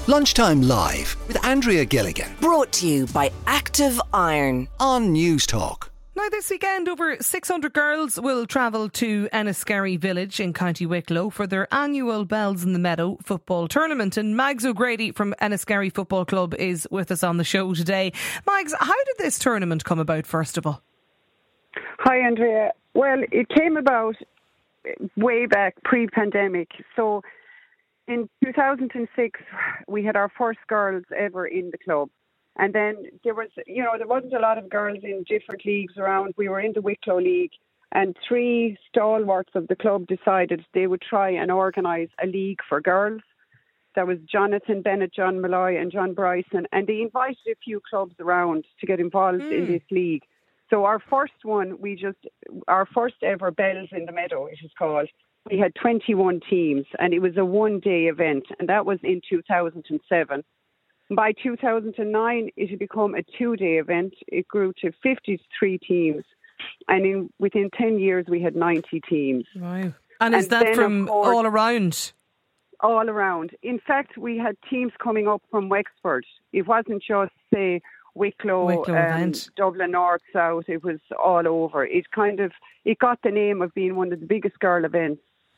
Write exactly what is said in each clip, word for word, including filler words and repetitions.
Lunchtime Live with Andrea Gilligan. Brought to you by Active Iron On News Talk. Now this weekend, over six hundred girls will travel to Enniskerry Village in County Wicklow for their annual Bells in the Meadow football tournament. And Mags O'Grady from Enniskerry Football Club is with us on the show today. Mags, how did this tournament come about, first of all? Hi, Andrea. Well, it came about way back pre-pandemic. So in two thousand six, we had our first girls ever in the club. And then there was, you know, there wasn't a lot of girls in different leagues around. We were in the Wicklow League, and three stalwarts of the club decided they would try and organise a league for girls. That was Jonathan Bennett, John Malloy and John Bryson. And they invited a few clubs around to get involved mm. in this league. So our first one, we just, our first ever Bells in the Meadow, it was called. We had twenty-one teams, and it was a one-day event, and that was in two thousand seven. By two thousand nine, it had become a two-day event. It grew to fifty-three teams, and in, within ten years, we had ninety teams. Wow. And is and that from course, all around? All around. In fact, we had teams coming up from Wexford. It wasn't just, say, Wicklow, Wicklow um, Dublin North, South. It was all over. It kind of, it got the name of being one of the biggest girl events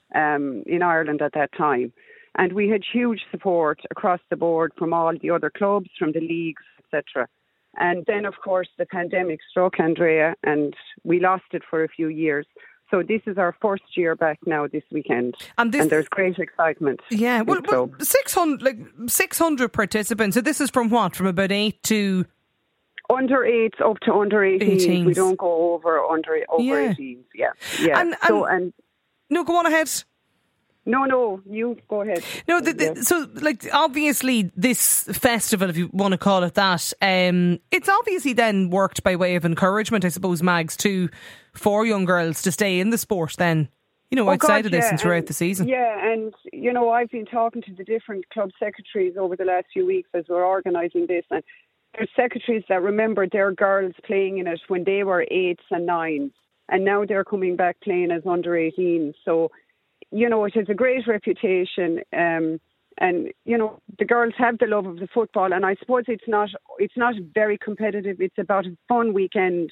um, in Ireland at that time. And we had huge support across the board from all the other clubs, from the leagues, et cetera. And then, of course, the pandemic struck, Andrea, and we lost it for a few years. So this is our first year back now this weekend. And, this, and there's great excitement. Yeah, well, well six hundred, like six hundred participants. So this is from what? From about eight to... Under eights up to under eighteens. eighteens. We don't go over under over yeah. eighteens. Yeah, yeah. And, and, so, and no, go on ahead. No, no, you go ahead. No, the, the, so like obviously this festival, if you want to call it that, um, it's obviously then worked by way of encouragement, I suppose, Mags, too, for young girls to stay in the sport then, you know, oh outside God, of this yeah. and throughout and, the season. Yeah, and, you know, I've been talking to the different club secretaries over the last few weeks as we're organising this, and there's secretaries that remember their girls playing in it when they were eights and nines, and now they're coming back playing as under eighteens. So, you know, it has a great reputation, um, and you know the girls have the love of the football. And I suppose it's not it's not very competitive. It's about a fun weekend.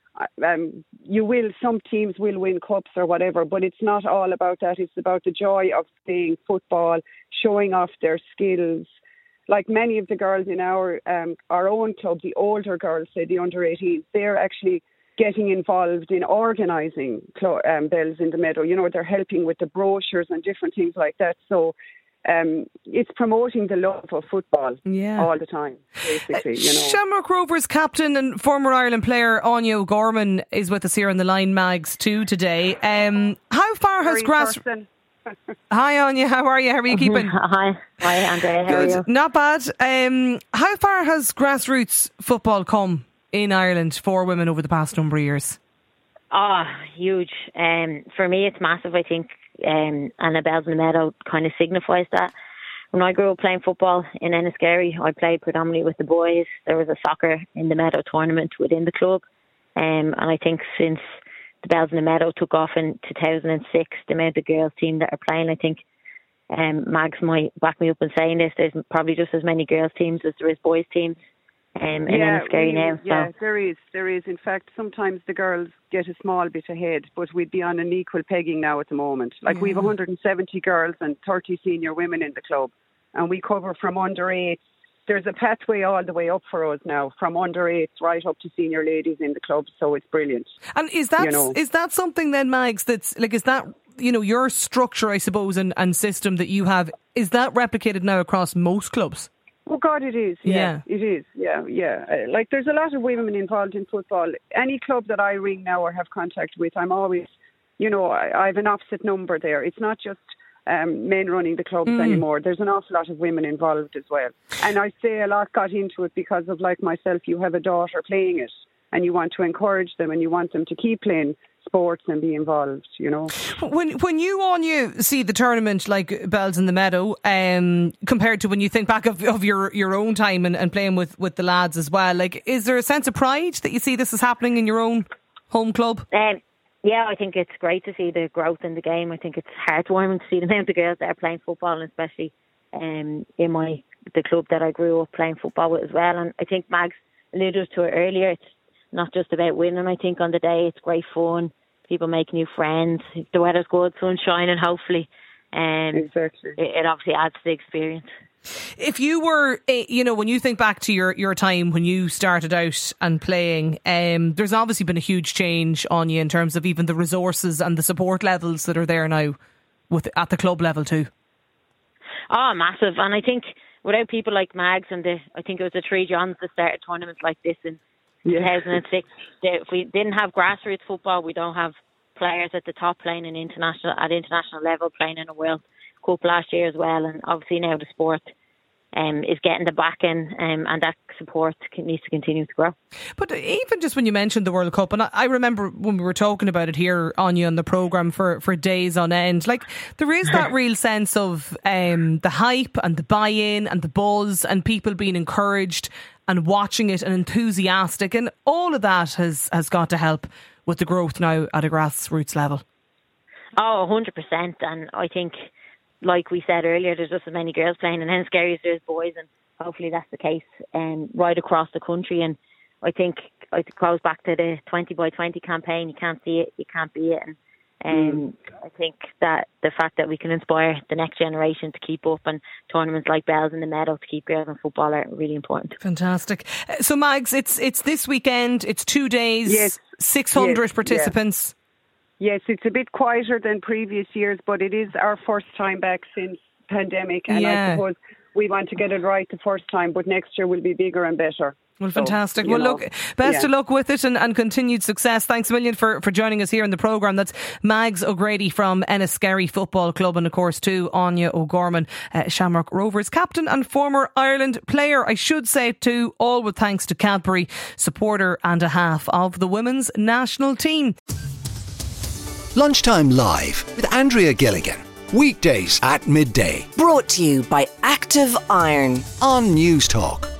Um, you will some teams will win cups or whatever, but it's not all about that. It's about the joy of playing football, showing off their skills. Like many of the girls in our um, our own club, the older girls, say the under eighteens, they're actually getting involved in organising um, Bells in the Meadow. You know, they're helping with the brochures and different things like that. So um, it's promoting the love of football yeah. all the time, basically. You know. Shamrock Rovers captain and former Ireland player Anya O'Gorman is with us here on the line, Mags, too, today. Um, how far has grass... Hi Anya, how are you? How are you keeping? Hi, hi Andrea, how Good. are you? Not bad. Um, how far has grassroots football come in Ireland for women over the past number of years? Ah, oh, huge. Um, for me, it's massive, I think. Um, and the Bells in the Meadow kind of signifies that. When I grew up playing football in Enniskerry, I played predominantly with the boys. There was a soccer in the Meadow tournament within the club. Um, and I think since the Bells in the Meadow took off in two thousand six, the amount of girls team that are playing, I think um, Mags might back me up in saying this, there's probably just as many girls teams as there is boys teams. Um, in yeah, Enniskerry we, now. So. Yeah, there is. There is. In fact, sometimes the girls get a small bit ahead, but we'd be on an equal pegging now at the moment. Like yeah. we have one hundred seventy girls and thirty senior women in the club, and we cover from under eight. There's a pathway all the way up for us now, from under eight right up to senior ladies in the club. So it's brilliant. And is that you know. is that something then, Mags? That's like is that you know your structure, I suppose, and, and system that you have, is that replicated now across most clubs? Oh God, it is. Yeah, yeah, it is. Yeah, yeah. Uh, like there's a lot of women involved in football. Any club that I ring now or have contact with, I'm always, you know, I, I have an opposite number there. It's not just um, men running the clubs mm. anymore. There's an awful lot of women involved as well. And I say a lot got into it because of, like myself, you have a daughter playing it and you want to encourage them and you want them to keep playing sports and be involved, you know. When when you on you see the tournament like Bells in the Meadow, um, compared to when you think back of, of your, your own time and, and playing with, with the lads as well, like is there a sense of pride that you see this is happening in your own home club? Um, yeah, I think it's great to see the growth in the game. I think it's heartwarming to see the amount of girls that are playing football, and especially um, in my the club that I grew up playing football with as well. And I think Mags alluded to it earlier. It's not just about winning. I think on the day it's great fun. People make new friends. If the weather's good, sun's shining, hopefully. Um, exactly. It, it obviously adds to the experience. If you were, you know, when you think back to your, your time when you started out and playing, um, there's obviously been a huge change on you in terms of even the resources and the support levels that are there now with at the club level too. Oh, massive. And I think without people like Mags and the, I think it was the Three Johns that started tournaments like this in yeah. two thousand six. If we didn't have grassroots football, we don't have players at the top playing in international at international level, playing in a World Cup last year as well. And obviously now the sport um, is getting the backing, um, and that support can, needs to continue to grow. But even just when you mentioned the World Cup, and I, I remember when we were talking about it here on you on the programme for, for days on end, like there is that real sense of um, the hype and the buy-in and the buzz and people being encouraged and watching it and enthusiastic, and all of that has, has got to help with the growth now at a grassroots level. Oh, one hundred percent. And I think, like we said earlier, there's just as many girls playing in Enniskerry as there's boys, and hopefully that's the case um, right across the country. And I think it goes back to the twenty by twenty campaign. You can't see it, you can't be it. And um, mm. I think that the fact that we can inspire the next generation to keep up, and tournaments like Bells in the Meadow to keep girls in football are really important. Fantastic. So Mags, it's it's this weekend, it's two days, yes. six hundred yes. participants. Yeah. Yes, it's a bit quieter than previous years, but it is our first time back since pandemic, and yeah. I suppose we want to get it right the first time, but next year will be bigger and better. Well, fantastic. So, well, know, look, best yeah. of luck with it, and, and continued success. Thanks a million for, for joining us here in the programme. That's Mags O'Grady from Enniskerry Football Club, and of course too Anya O'Gorman, uh, Shamrock Rovers captain and former Ireland player, I should say too, all with thanks to Cadbury, supporter and a half of the women's national team. Lunchtime Live with Andrea Gilligan. Weekdays at midday Brought to you by Active Iron on News Talk.